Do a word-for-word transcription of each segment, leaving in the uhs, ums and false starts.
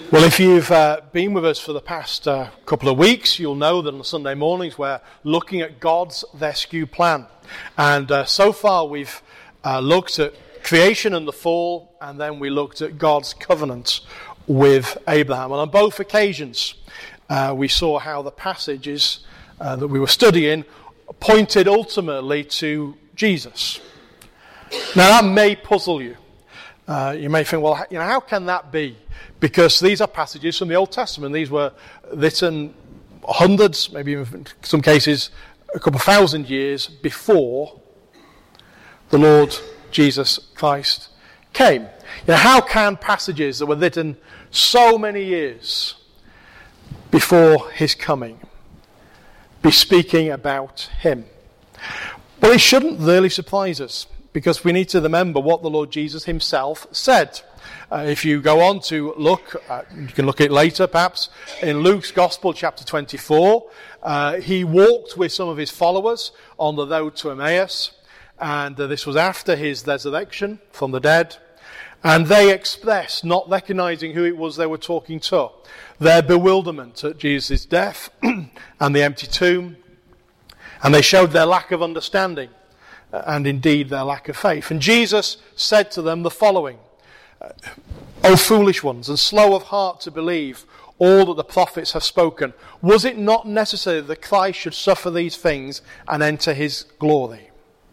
Well, if you've uh, been with us for the past uh, couple of weeks, you'll know that on Sunday mornings we're looking at God's rescue plan. And uh, so far we've uh, looked at creation and the fall, and then we looked at God's covenant with Abraham. And on both occasions uh, we saw how the passages uh, that we were studying pointed ultimately to Jesus. Now that may puzzle you. Uh, you may think, well, you know, how can that be? Because these are passages from the Old Testament. These were written hundreds, maybe even in some cases a couple of thousand years before the Lord Jesus Christ came. You know, how can passages that were written so many years before his coming be speaking about him? Well, it shouldn't really surprise us, because we need to remember what the Lord Jesus himself said. Uh, if you go on to look, uh, you can look at it later perhaps, in Luke's Gospel chapter twenty-four, uh, he walked with some of his followers on the road to Emmaus, and uh, this was after his resurrection from the dead, and they expressed, not recognizing who it was they were talking to, their bewilderment at Jesus' death and the empty tomb, and they showed their lack of understanding and indeed their lack of faith. And Jesus said to them the following: O foolish ones, and slow of heart to believe all that the prophets have spoken, was it not necessary that Christ should suffer these things and enter his glory?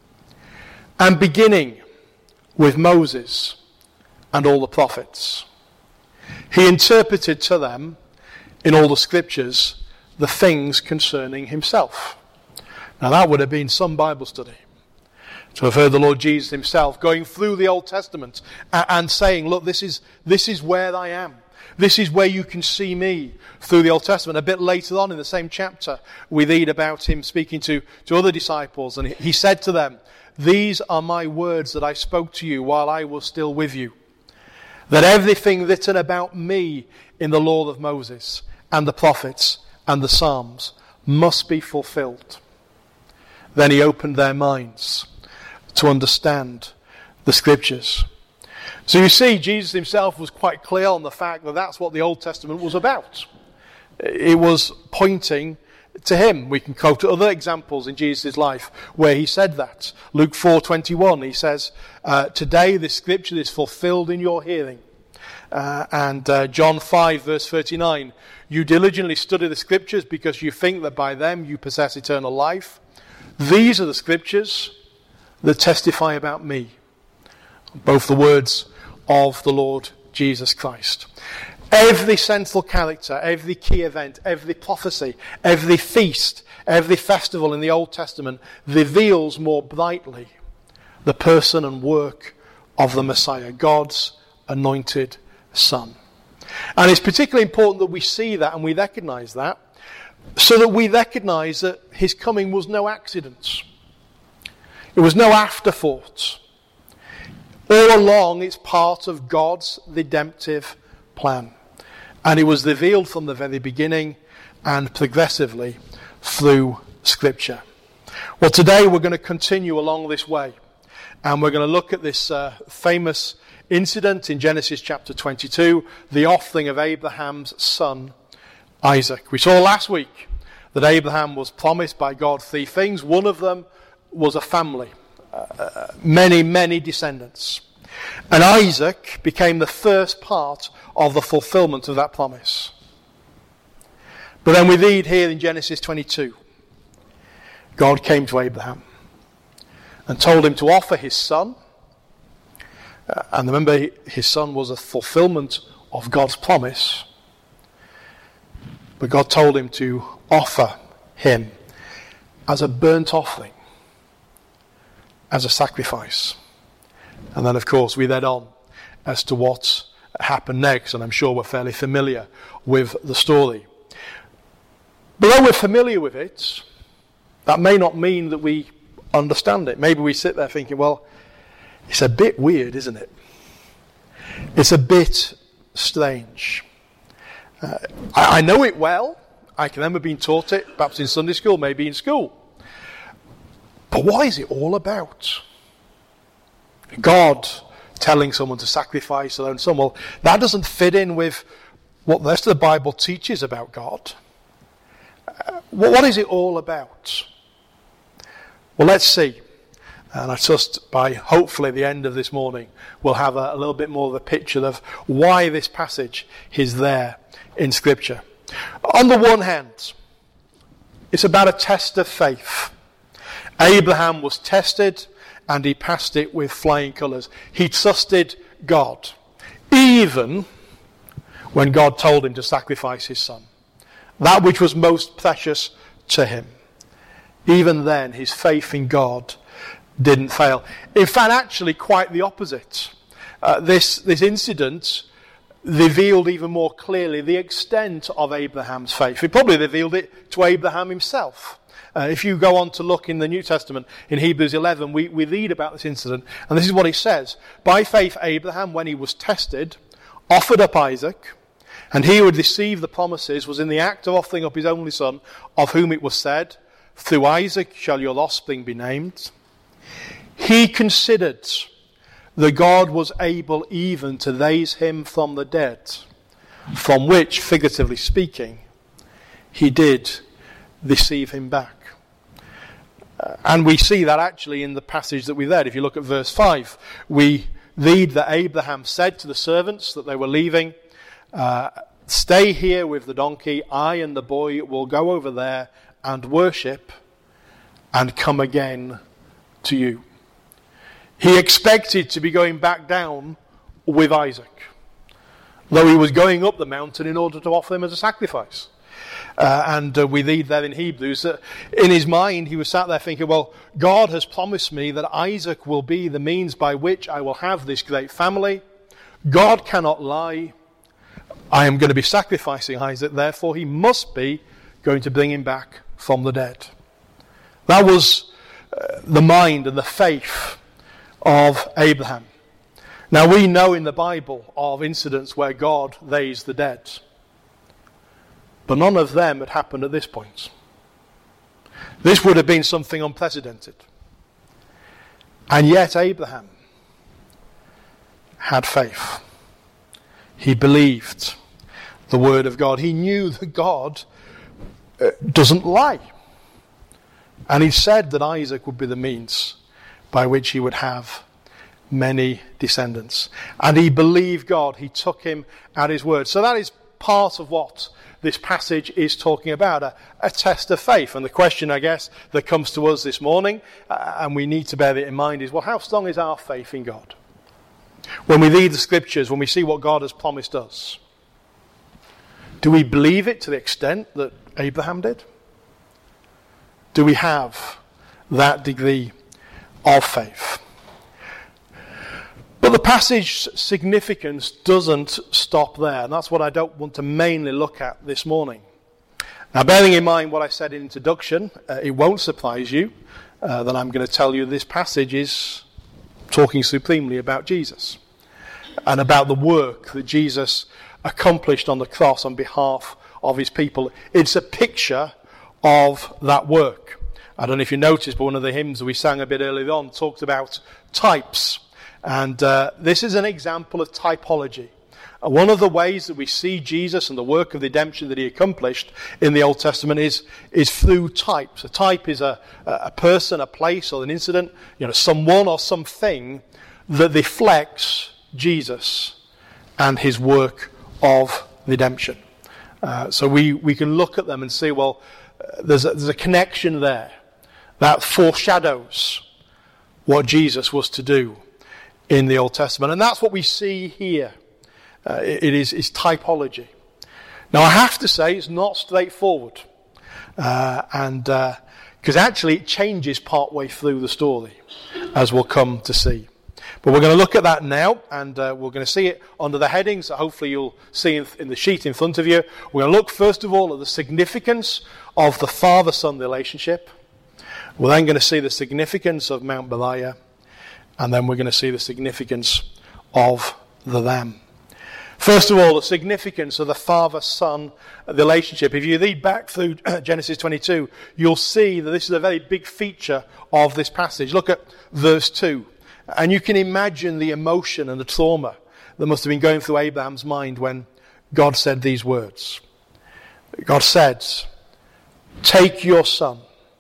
And beginning with Moses and all the prophets, he interpreted to them in all the scriptures the things concerning himself. Now that would have been some Bible study, to have heard the Lord Jesus himself going through the Old Testament and saying, look, this is this is where I am. This is where you can see me through the Old Testament. A bit later on in the same chapter, we read about him speaking to, to other disciples. And he said to them, these are my words that I spoke to you while I was still with you, that everything written about me in the law of Moses and the prophets and the Psalms must be fulfilled. Then he opened their minds to understand the scriptures. So you see, Jesus himself was quite clear on the fact that that's what the Old Testament was about. It was pointing to him. We can quote other examples in Jesus' life where he said that. Luke four twenty-one, he says, uh, today this scripture is fulfilled in your hearing. Uh, and uh, John five verse thirty-nine, you diligently study the scriptures because you think that by them you possess eternal life. These are the scriptures that testify about me. Both the words of the Lord Jesus Christ. Every central character, every key event, every prophecy, every feast, every festival in the Old Testament reveals more brightly the person and work of the Messiah, God's anointed Son. And it's particularly important that we see that and we recognize that, so that we recognize that his coming was no accident. It was no afterthought. All along, it's part of God's redemptive plan. And it was revealed from the very beginning and progressively through Scripture. Well, today we're going to continue along this way. And we're going to look at this uh, famous incident in Genesis chapter twenty-two, the offering of Abraham's son, Isaac. We saw last week that Abraham was promised by God three things. One of them was a family, uh, many, many descendants. And Isaac became the first part of the fulfillment of that promise. But then we read here in Genesis twenty-two, God came to Abraham and told him to offer his son. Uh, and remember, his son was a fulfillment of God's promise. But God told him to offer him as a burnt offering, as a sacrifice. And then, of course, we read on as to what happened next, and I'm sure we're fairly familiar with the story. But though we're familiar with it, that may not mean that we understand it. Maybe we sit there thinking, well, it's a bit weird, isn't it? It's a bit strange. Uh, I, I know it well. I can remember being taught it, perhaps in Sunday school, maybe in school. But what is it all about? God telling someone to sacrifice their own son. Well, that doesn't fit in with what the rest of the Bible teaches about God. Uh, what is it all about? Well, let's see. And I trust by hopefully the end of this morning we'll have a, a little bit more of a picture of why this passage is there in Scripture. On the one hand, it's about a test of faith. Abraham was tested and he passed it with flying colours. He trusted God, even when God told him to sacrifice his son, that which was most precious to him. Even then, his faith in God didn't fail. In fact, actually quite the opposite. Uh, this, this incident revealed even more clearly the extent of Abraham's faith. It probably revealed it to Abraham himself. Uh, if you go on to look in the New Testament, in Hebrews eleven, we, we read about this incident, and this is what he says. By faith, Abraham, when he was tested, offered up Isaac, and he who had received the promises was in the act of offering up his only son, of whom it was said, through Isaac shall your offspring be named. He considered that God was able even to raise him from the dead, from which, figuratively speaking, he did receive him back. Uh, and we see that actually in the passage that we read. If you look at verse five, we read that Abraham said to the servants that they were leaving, uh, stay here with the donkey, I and the boy will go over there and worship and come again to you. He expected to be going back down with Isaac, though he was going up the mountain in order to offer him as a sacrifice. Uh, and uh, we read there in Hebrews that in his mind he was sat there thinking, well, God has promised me that Isaac will be the means by which I will have this great family. God cannot lie. I am going to be sacrificing Isaac, therefore he must be going to bring him back from the dead. That was uh, the mind and the faith of Abraham. Now we know in the Bible of incidents where God raised the dead, but none of them had happened at this point. This would have been something unprecedented. And yet Abraham had faith. He believed the word of God. He knew that God uh, doesn't lie. And he said that Isaac would be the means by which he would have many descendants. And he believed God. He took him at his word. So that is part of what this passage is talking about, a, a test of faith. And the question, I guess, that comes to us this morning, uh, and we need to bear it in mind, is, well, how strong is our faith in God? When we read the scriptures, when we see what God has promised us, do we believe it to the extent that Abraham did? Do we have that degree of faith? But the passage's significance doesn't stop there, and that's what I don't want to mainly look at this morning. Now, bearing in mind what I said in introduction, uh, it won't surprise you uh, that I'm going to tell you this passage is talking supremely about Jesus and about the work that Jesus accomplished on the cross on behalf of his people. It's a picture of that work. I don't know if you noticed, but one of the hymns that we sang a bit earlier on talked about types. And uh, this is an example of typology. And one of the ways that we see Jesus and the work of redemption that he accomplished in the Old Testament is, is through types. A type is a, a person, a place, or an incident, you know, someone or something that reflects Jesus and his work of redemption. Uh, so we, we can look at them and see, well, uh, there's, a, there's a connection there that foreshadows what Jesus was to do in the Old Testament. And that's what we see here. Uh, it, it is, is typology. Now, I have to say it's not straightforward. Uh, and because uh, actually it changes partway through the story, as we'll come to see. But we're going to look at that now, and uh, we're going to see it under the headings that hopefully you'll see in, in the sheet in front of you. We're going to look first of all at the significance of the father-son relationship. We're then going to see the significance of Mount Moriah, and then we're going to see the significance of the Lamb. First of all, the significance of the father-son relationship. If you read back through Genesis twenty-two, you'll see that this is a very big feature of this passage. Look at verse two. And you can imagine the emotion and the trauma that must have been going through Abraham's mind when God said these words. God said, "Take your son,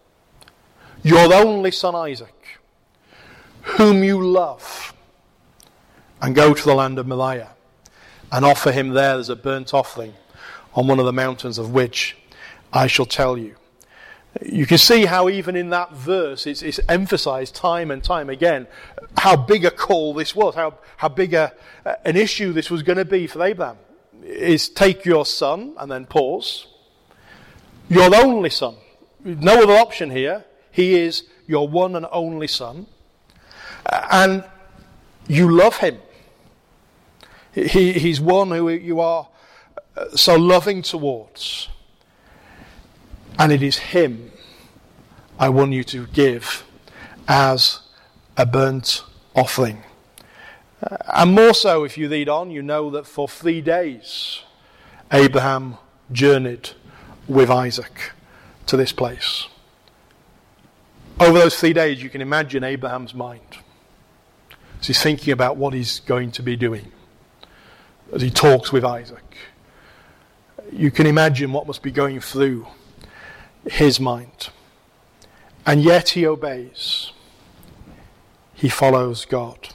your only son Isaac, whom you love, and go to the land of Moriah, and offer him there as a burnt offering on one of the mountains of which I shall tell you." You can see how even in that verse it's, it's emphasized time and time again how big a call this was, how, how big a, an issue this was going to be for Abraham. Is take your son, and then pause, your only son. No other option here. He is your one and only son. And you love him. He, he's one who you are so loving towards. And it is him I want you to give as a burnt offering. Uh, and more so, if you read on, you know that for three days Abraham journeyed with Isaac to this place. Over those three days, you can imagine Abraham's mind as he's thinking about what he's going to be doing, as he talks with Isaac. You can imagine what must be going through his mind. And yet he obeys. He follows God.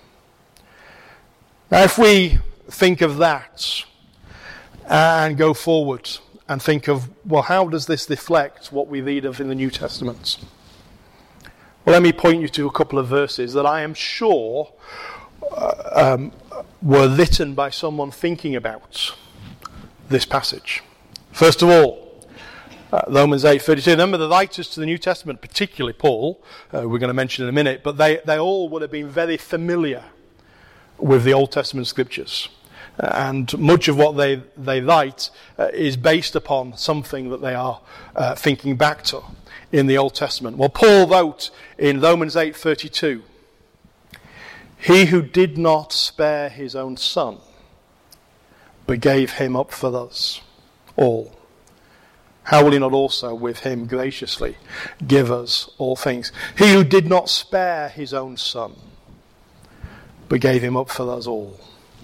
Now if we think of that and go forward and think of, well, how does this reflect what we read of in the New Testament? Well, let me point you to a couple of verses that I am sure uh, um, were written by someone thinking about this passage. First of all, Uh, Romans eight thirty-two. Remember, the writers to the New Testament, particularly Paul, uh, we're going to mention in a minute, but they, they all would have been very familiar with the Old Testament scriptures. Uh, and much of what they, they write uh, is based upon something that they are uh, thinking back to in the Old Testament. Well, Paul wrote in Romans eight thirty-two, "He who did not spare his own son, but gave him up for us all, how will he not also with him graciously give us all things? He who did not spare his own son, but gave him up for us all."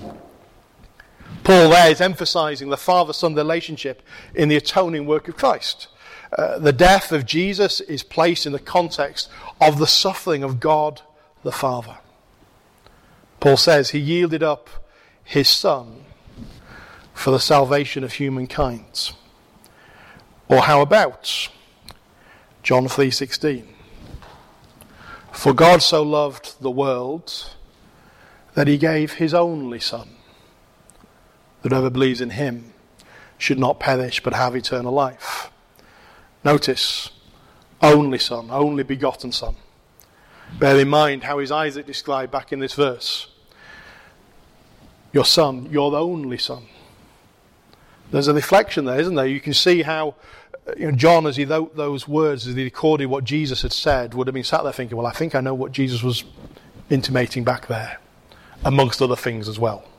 Paul there is emphasizing the father-son relationship in the atoning work of Christ. Uh, the death of Jesus is placed in the context of the suffering of God the Father. Paul says he yielded up his son for the salvation of humankind. Or how about John three sixteen? "For God so loved the world that he gave his only son, that whoever believes in him should not perish but have eternal life." Notice, only son, only begotten son. Bear in mind how is Isaac described back in this verse. Your son, your only son. There's a reflection there, isn't there? You can see how you know, John, as he wrote those words, as he recorded what Jesus had said, would have been sat there thinking, well, I think I know what Jesus was intimating back there, amongst other things as well.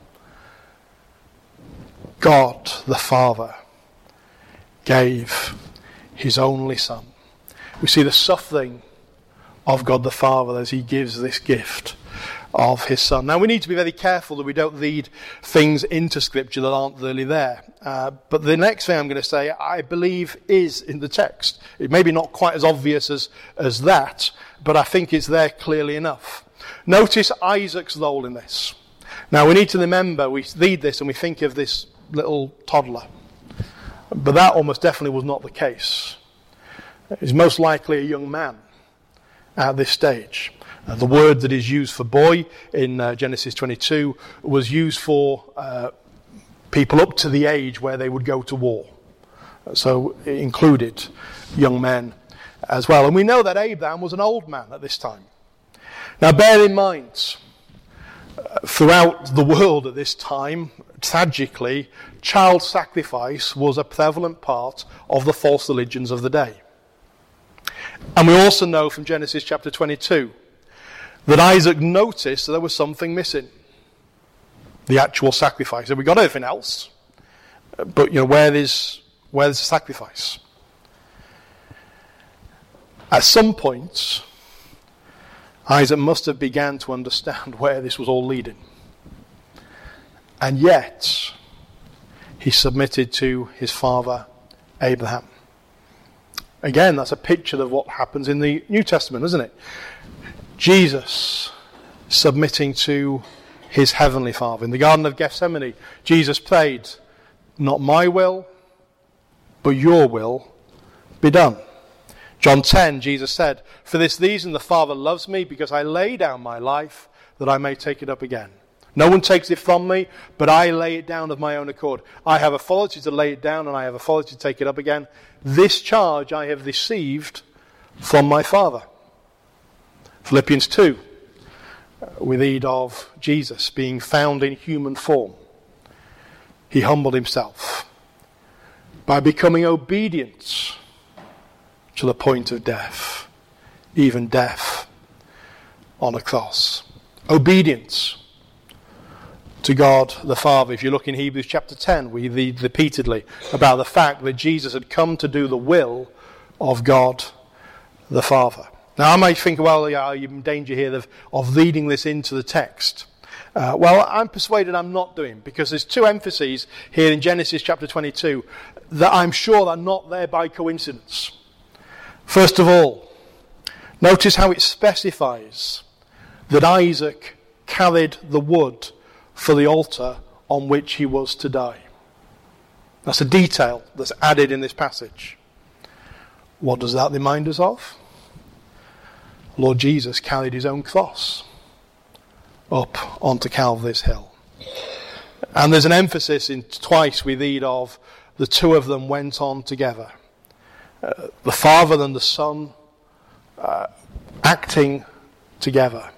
God, the Father, gave his only son. We see the suffering of God the Father as he gives this gift of his son. Now we need to be very careful that we don't read things into Scripture that aren't really there. Uh, but the next thing I'm going to say, I believe, is in the text. It may be not quite as obvious as, as that, but I think it's there clearly enough. Notice Isaac's role in this. Now we need to remember, we read this and we think of this little toddler. But that almost definitely was not the case. He's most likely a young man at this stage. Uh, the word that is used for boy in uh, Genesis twenty-two was used for uh, people up to the age where they would go to war. So it included young men as well. And we know that Abraham was an old man at this time. Now bear in mind, uh, throughout the world at this time, tragically, child sacrifice was a prevalent part of the false religions of the day. And we also know from Genesis chapter twenty-two that Isaac noticed that there was something missing. The actual sacrifice. And we got everything else. But, you know, where is, where is the sacrifice? At some point, Isaac must have began to understand where this was all leading. And yet, he submitted to his father Abraham. Again, that's a picture of what happens in the New Testament, isn't it? Jesus submitting to his heavenly Father. In the Garden of Gethsemane, Jesus prayed, "Not my will, but your will be done." John ten, Jesus said, "For this reason the Father loves me, because I lay down my life that I may take it up again. No one takes it from me, but I lay it down of my own accord. I have authority to lay it down, and I have authority to take it up again. This charge I have received from my Father." Philippians two, we read of Jesus being found in human form. He humbled himself by becoming obedient to the point of death, even death on a cross. Obedience to God the Father. If you look in Hebrews chapter ten, we read repeatedly about the fact that Jesus had come to do the will of God the Father. Now I might think, well, yeah, are you in danger here of, of reading this into the text? Uh, well, I'm persuaded I'm not doing, because there's two emphases here in Genesis chapter twenty-two that I'm sure are not there by coincidence. First of all, notice how it specifies that Isaac carried the wood for the altar on which he was to die. That's a detail that's added in this passage. What does that remind us of? Lord Jesus carried his own cross up onto Calvary's hill. And there's an emphasis in twice we read of the two of them went on together. Uh, the Father and the Son uh, acting together.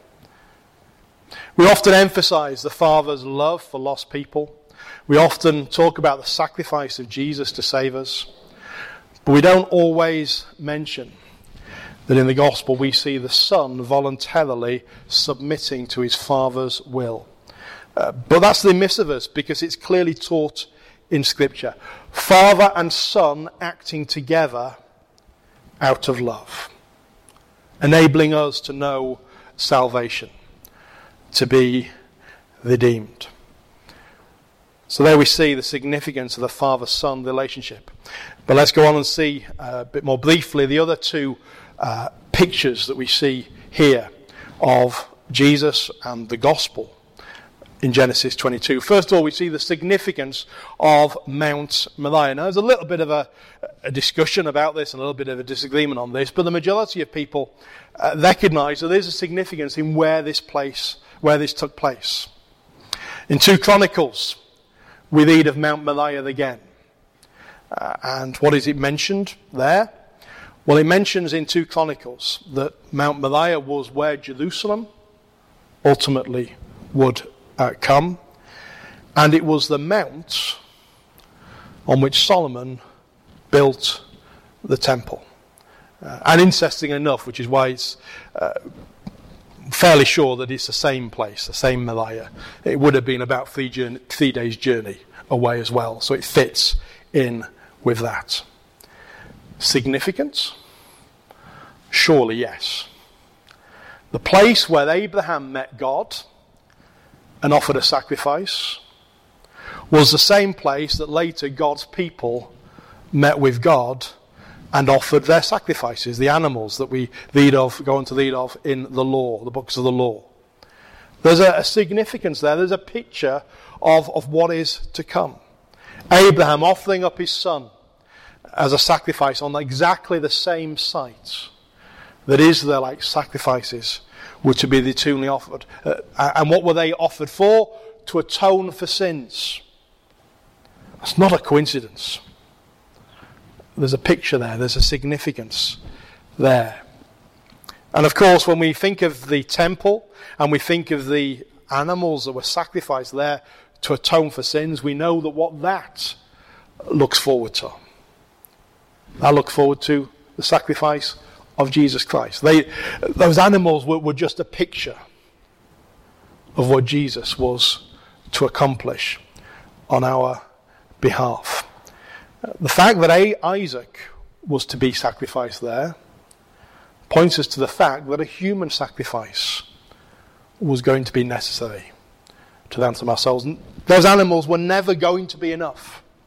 We often emphasize the Father's love for lost people. We often talk about the sacrifice of Jesus to save us. But we don't always mention that in the gospel we see the Son voluntarily submitting to his Father's will. Uh, but that's the miss of us, because it's clearly taught in Scripture. Father and Son acting together out of love, enabling us to know salvation, to be redeemed. So there we see the significance of the Father-Son relationship. But let's go on and see uh, a bit more briefly the other two uh, pictures that we see here of Jesus and the gospel in Genesis twenty-two. First of all, we see the significance of Mount Moriah. Now, there's a little bit of a, a discussion about this and a little bit of a disagreement on this, but the majority of people uh, recognize that there's a significance in where this place, where this took place. In two Chronicles, we read of Mount Moriah again. Uh, and what is it mentioned there? Well, it mentions in two Chronicles that Mount Moriah was where Jerusalem ultimately would uh, come. And it was the mount on which Solomon built the temple. Uh, and interesting enough, which is why it's uh, fairly sure that it's the same place, the same Moriah. It would have been about three, journey, three days' journey away as well. So it fits in with that. Significance? Surely yes. The place where Abraham met God and offered a sacrifice was the same place that later God's people met with God and offered their sacrifices, the animals that we read of, go on to read of in the law, the books of the law. There's a, a significance there. There's a picture of, of what is to come. Abraham offering up his son as a sacrifice on exactly the same site that Israelite sacrifices were to be routinely offered. Uh, and what were they offered for? To atone for sins. That's not a coincidence. There's a picture there. There's a significance there. And of course, when we think of the temple and we think of the animals that were sacrificed there to atone for sins, we know that what that looks forward to. I look forward to the sacrifice of Jesus Christ. They, those animals were, were just a picture of what Jesus was to accomplish on our behalf. The fact that Isaac was to be sacrificed there points us to the fact that a human sacrifice was going to be necessary to ransom our souls. Those animals were never going to be enough.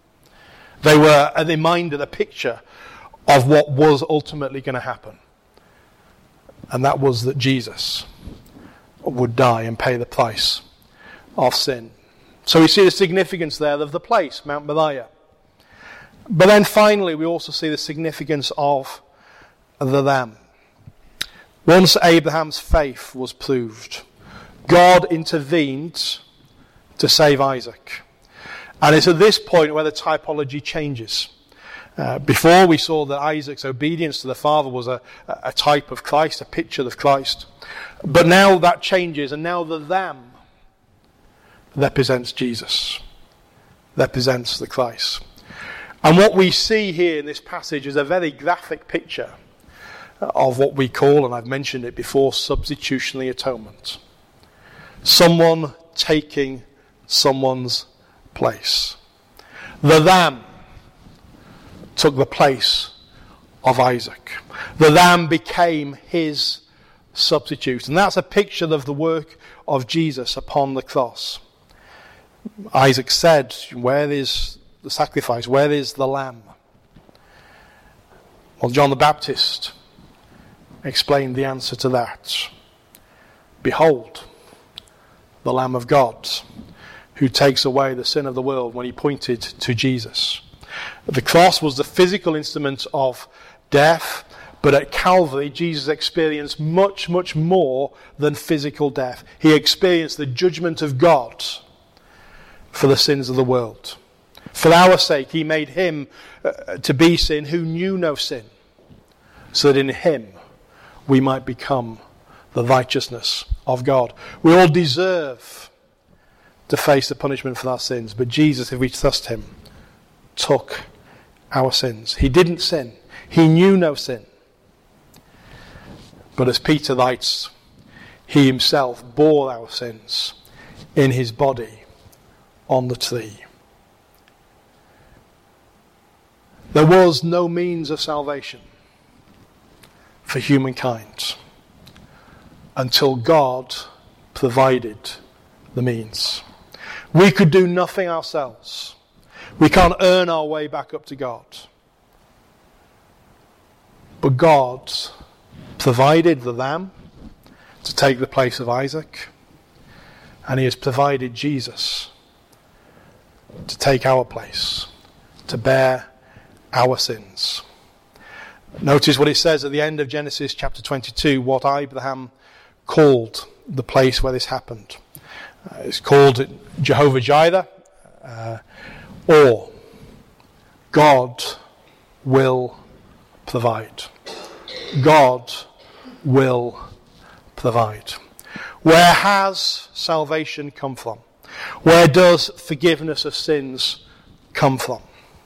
They were in mind of the picture of what was ultimately going to happen. And that was that Jesus would die and pay the price of sin. So we see the significance there of the place, Mount Moriah. But then finally we also see the significance of the Lamb. Once Abraham's faith was proved, God intervened to save Isaac. And it's at this point where the typology changes. Uh, before we saw that Isaac's obedience to the father was a, a type of Christ, a picture of Christ. But now that changes, and now the Lamb represents Jesus, represents the Christ. And what we see here in this passage is a very graphic picture of what we call, and I've mentioned it before, substitutionary atonement. Someone taking someone's place. The Lamb took the place of Isaac. The Lamb became his substitute. And that's a picture of the work of Jesus upon the cross. Isaac said, where is the sacrifice? Where is the Lamb? Well, John the Baptist explained the answer to that. Behold, the Lamb of God, who takes away the sin of the world, when he pointed to Jesus. The cross was the physical instrument of death, but at Calvary, Jesus experienced much, much more than physical death. He experienced the judgment of God for the sins of the world. For our sake, he made him uh, to be sin who knew no sin, so that in him we might become the righteousness of God. We all deserve to face the punishment for our sins, but Jesus, if we trust him, took our sins. He didn't sin. He knew no sin. But as Peter writes, he himself bore our sins in his body on the tree. There was no means of salvation for humankind until God provided the means. We could do nothing ourselves. We can't earn our way back up to God. But God provided the Lamb to take the place of Isaac, and he has provided Jesus to take our place, to bear our sins. Notice what it says at the end of Genesis chapter twenty-two, what Abraham called the place where this happened. Uh, it's called Jehovah Jireh, uh, or God will provide. God will provide. Where has salvation come from? Where does forgiveness of sins come from?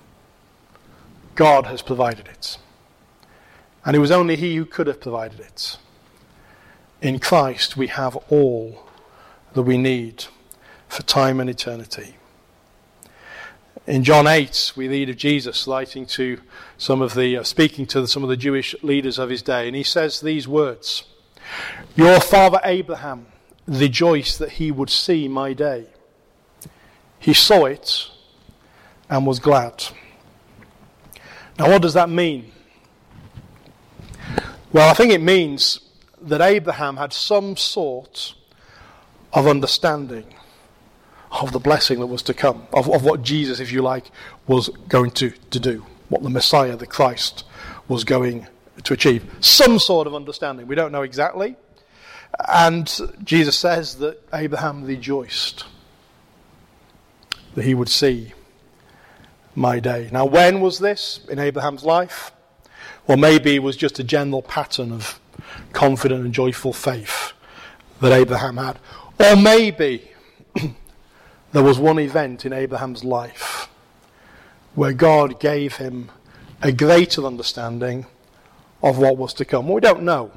God has provided it. And it was only he who could have provided it. In Christ we have all that we need for time and eternity. In John eight, we read of Jesus writing to some of the, uh, speaking to some of the Jewish leaders of his day, and he says these words: "Your father Abraham rejoiced that he would see my day. He saw it and was glad." Now, what does that mean? Well, I think it means that Abraham had some sort of understanding of the blessing that was to come, of, of what Jesus, if you like, was going to, to do, what the Messiah, the Christ, was going to achieve. Some sort of understanding. We don't know exactly. And Jesus says that Abraham rejoiced that he would see my day. Now, when was this in Abraham's life? Well, maybe it was just a general pattern of confident and joyful faith that Abraham had. Or maybe there was one event in Abraham's life where God gave him a greater understanding of what was to come. Well, we don't know.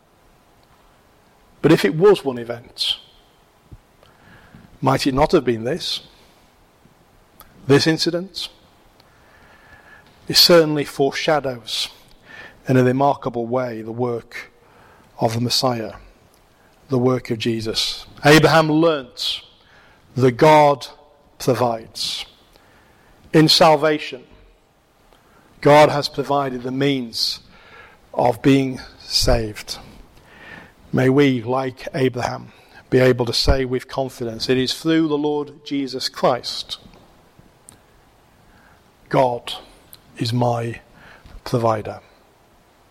But if it was one event, might it not have been this? This incident? It certainly foreshadows in a remarkable way the work of the Messiah, the work of Jesus. Abraham learnt that God provides. In salvation, God has provided the means of being saved. May we, like Abraham, be able to say with confidence, it is through the Lord Jesus Christ. God is my provider.